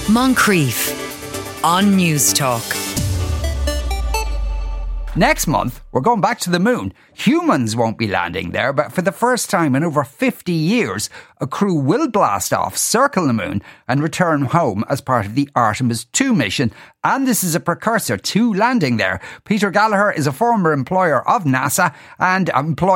Moncrief on News Talk. Next month, we're going back to the moon. Humans won't be landing there, but for the first time in over 50 years, a crew will blast off, circle the moon and return home as part of the Artemis 2 mission. And this is a precursor to landing there. Peter Gallagher is a former employee of NASA, and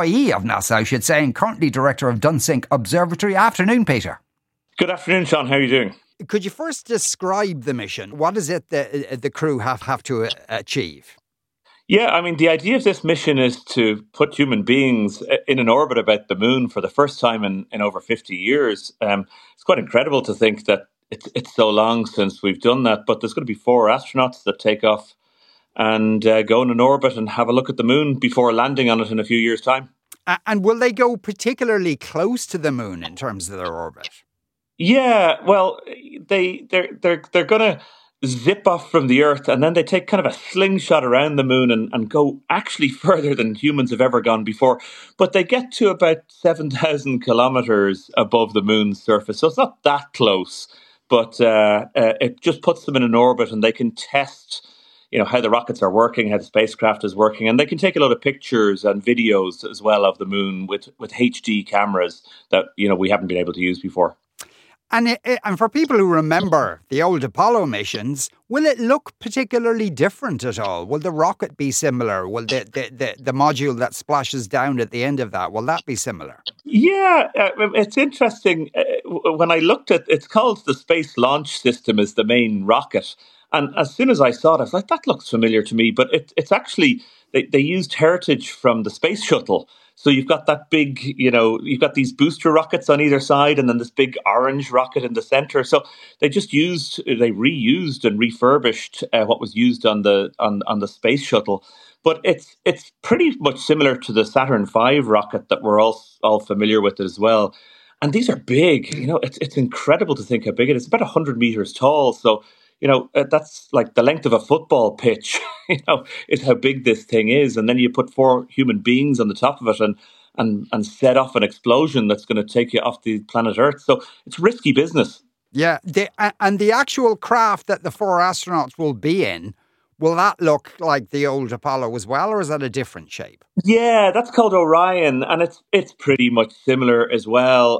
I should say, and currently director of Dunsink Observatory. Afternoon, Peter. Good afternoon, Sean. How are you doing? Could you first describe the mission? What is it that the crew have to achieve? Yeah, I mean, the idea of this mission is to put human beings in an orbit about the moon for the first time in over 50 years. It's quite incredible to think that it's so long since we've done that, but there's going to be 4 astronauts that take off and go in an orbit and have a look at the moon before landing on it in a few years' time. And will they go particularly close to the moon in terms of their orbit? Yeah, well, they're going to zip off from the Earth, and then they take kind of a slingshot around the moon and go actually further than humans have ever gone before. But they get to about 7,000 kilometers above the moon's surface, so it's not that close. But it just puts them in an orbit, and they can test, how the rockets are working, how the spacecraft is working, and they can take a lot of pictures and videos as well of the moon with HD cameras that we haven't been able to use before. And for people who remember the old Apollo missions, will it look particularly different at all? Will the rocket be similar? Will the module that splashes down at the end of that, will that be similar? Yeah, it's interesting. When I looked at it's called the Space Launch System is the main rocket. And as soon as I saw it, I was like, that looks familiar to me. But it's actually, they used heritage from the space shuttle. So you've got that big, you've got these booster rockets on either side and then this big orange rocket in the center. So they reused and refurbished what was used on the space shuttle. But it's pretty much similar to the Saturn V rocket that we're all familiar with as well. And these are big. It's incredible to think how big it is. It's about 100 meters tall. So that's like the length of a football pitch, is how big this thing is. And then you put 4 human beings on the top of it and set off an explosion that's going to take you off the planet Earth. So it's risky business. Yeah. And the actual craft that the 4 astronauts will be in, will that look like the old Apollo as well, or is that a different shape? Yeah, that's called Orion, and it's pretty much similar as well.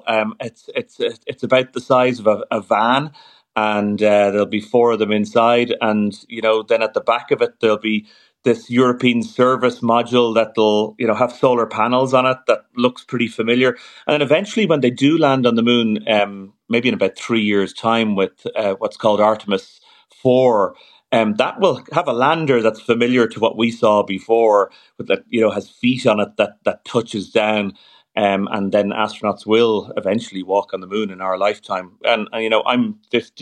It's about the size of a van. And there'll be 4 of them inside. And, then at the back of it, there'll be this European service module that'll, have solar panels on it that looks pretty familiar. And then eventually when they do land on the moon, maybe in about 3 years' time with what's called Artemis 4, that will have a lander that's familiar to what we saw before, with that, has feet on it that touches down. And then astronauts will eventually walk on the moon in our lifetime. And I'm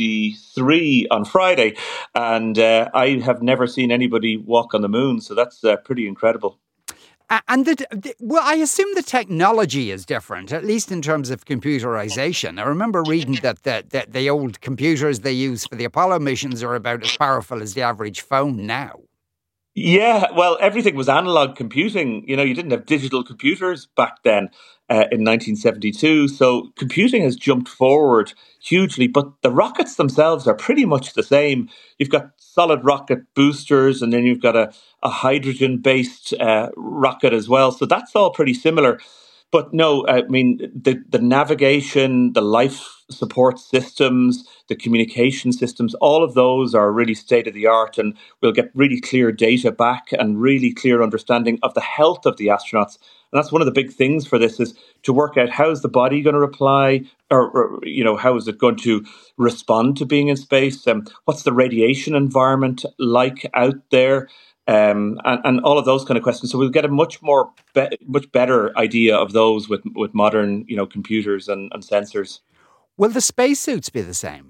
53 on Friday, and I have never seen anybody walk on the moon. So that's pretty incredible. And I assume the technology is different, at least in terms of computerization. I remember reading that the old computers they use for the Apollo missions are about as powerful as the average phone now. Yeah, well, everything was analog computing. You didn't have digital computers back then in 1972. So computing has jumped forward hugely, but the rockets themselves are pretty much the same. You've got solid rocket boosters, and then you've got a hydrogen-based rocket as well. So that's all pretty similar. But no, I mean, the navigation, the life support systems, the communication systems, all of those are really state of the art, and we'll get really clear data back and really clear understanding of the health of the astronauts. And that's one of the big things for this, is to work out how is the body going to reply, or how is it going to respond to being in space? What's the radiation environment like out there? And all of those kind of questions. So we'll get a much better idea of those with modern, computers and sensors. Will the spacesuits be the same?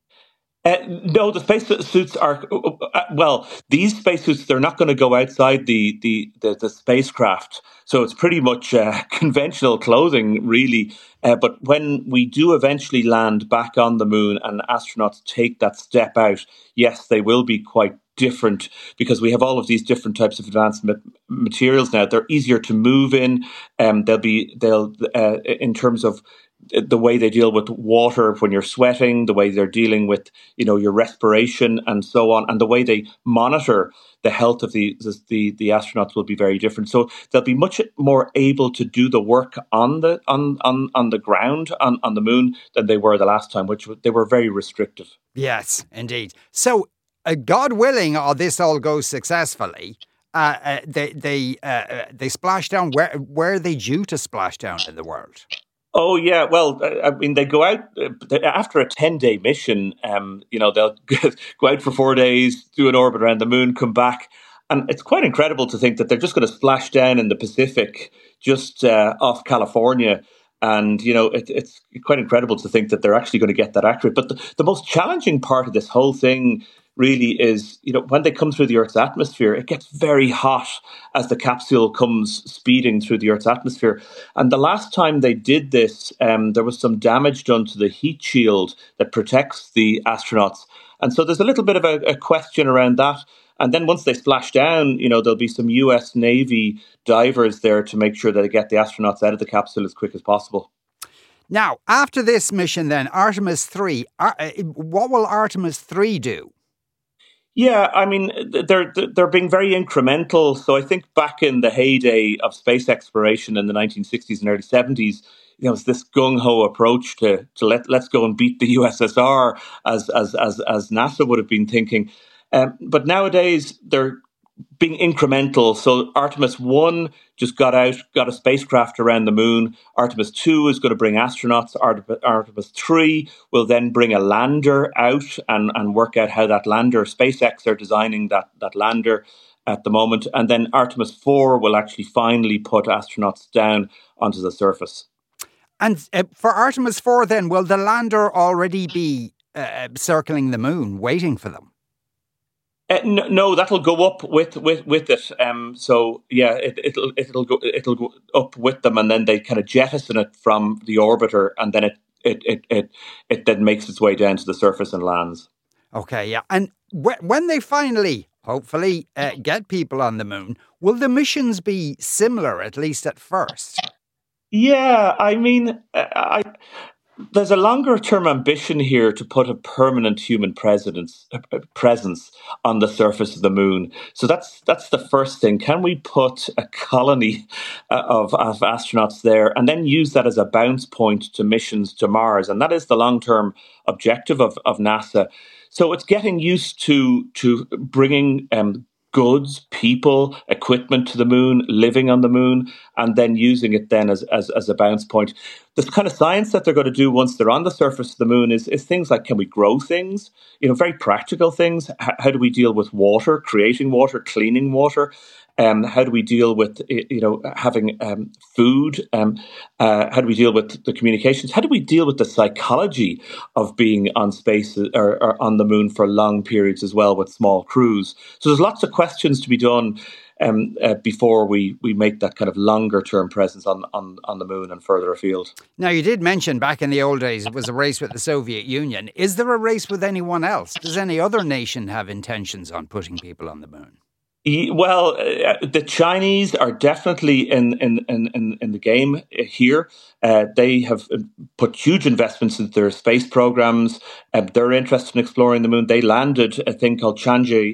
No, the spacesuits are, these spacesuits, they're not going to go outside the spacecraft. So it's pretty much conventional clothing, really. But when we do eventually land back on the moon and astronauts take that step out, yes, they will be quite different, because we have all of these different types of advanced materials now. They're easier to move in. They'll in terms of the way they deal with water when you're sweating, the way they're dealing with, your respiration and so on, and the way they monitor the health of the astronauts will be very different. So they'll be much more able to do the work on the ground on the moon than they were the last time, which they were very restrictive. Yes, indeed. So, God willing, this all goes successfully. They splash down. Where are they due to splash down in the world? Oh, yeah. Well, they go out after a 10-day mission. They'll go out for 4 days, do an orbit around the moon, come back. And it's quite incredible to think that they're just going to splash down in the Pacific, just off California. And, it's quite incredible to think that they're actually going to get that accurate. But the most challenging part of this whole thing really is, when they come through the Earth's atmosphere, it gets very hot as the capsule comes speeding through the Earth's atmosphere. And the last time they did this, there was some damage done to the heat shield that protects the astronauts. And so there's a little bit of a question around that. And then once they splash down, there'll be some US Navy divers there to make sure that they get the astronauts out of the capsule as quick as possible. Now, after this mission then, Artemis 3, what will Artemis 3 do? Yeah, they're being very incremental. So I think back in the heyday of space exploration in the 1960s and early 70s, it's this gung-ho approach to let's go and beat the USSR as NASA would have been thinking. But nowadays they're being incremental. So Artemis 1 just got a spacecraft around the moon. Artemis 2 is going to bring astronauts. Artemis 3 will then bring a lander out and work out how that lander, SpaceX are designing that lander at the moment. And then Artemis 4 will actually finally put astronauts down onto the surface. And for Artemis 4 then, will the lander already be circling the moon, waiting for them? No, that'll go up with it. So yeah, it'll go up with them, and then they kind of jettison it from the orbiter, and then it then makes its way down to the surface and lands. Okay, yeah. And when they finally, hopefully, get people on the moon, will the missions be similar, at least at first? Yeah, there's a longer-term ambition here to put a permanent human presence on the surface of the moon. So that's the first thing. Can we put a colony of astronauts there and then use that as a bounce point to missions to Mars? And that is the long-term objective of NASA. So it's getting used to bringing goods, people, equipment to the moon, living on the moon, and then using it then as a bounce point. The kind of science that they're going to do once they're on the surface of the moon is things like, can we grow things? Very practical things. How do we deal with water, creating water, cleaning water? How do we deal with, having food? How do we deal with the communications? How do we deal with the psychology of being on space or on the moon for long periods as well with small crews? So there's lots of questions to be done before we make that kind of longer term presence on the moon and further afield. Now, you did mention back in the old days it was a race with the Soviet Union. Is there a race with anyone else? Does any other nation have intentions on putting people on the moon? Well, the Chinese are definitely in the game here. They have put huge investments into their space programs. They're interested in exploring the moon. They landed a thing called Chang'e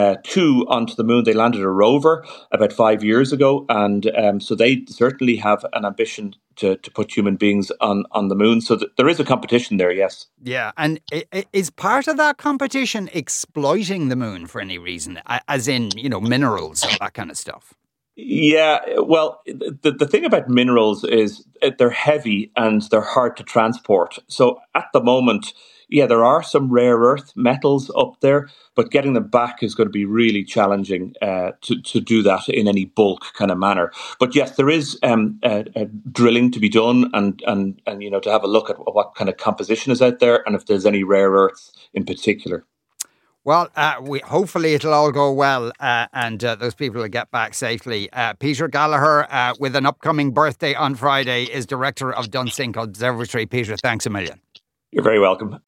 2 onto the moon. They landed a rover about 5 years ago, and so they certainly have an ambition to put human beings on the moon. So there is a competition there, yes. Yeah, and is part of that competition exploiting the moon for any reason, as in, minerals or that kind of stuff? Yeah, well, the thing about minerals is they're heavy and they're hard to transport. So at the moment, yeah, there are some rare earth metals up there, but getting them back is going to be really challenging to do that in any bulk kind of manner. But yes, there is drilling to be done and to have a look at what kind of composition is out there and if there's any rare earths in particular. Well, hopefully it'll all go well and those people will get back safely. Peter Gallagher, with an upcoming birthday on Friday, is director of Dunsink Observatory. Peter, thanks a million. You're very welcome.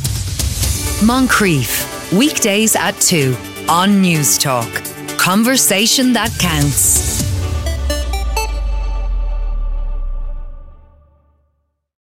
Moncrief, weekdays at 2 on News Talk. Conversation that counts.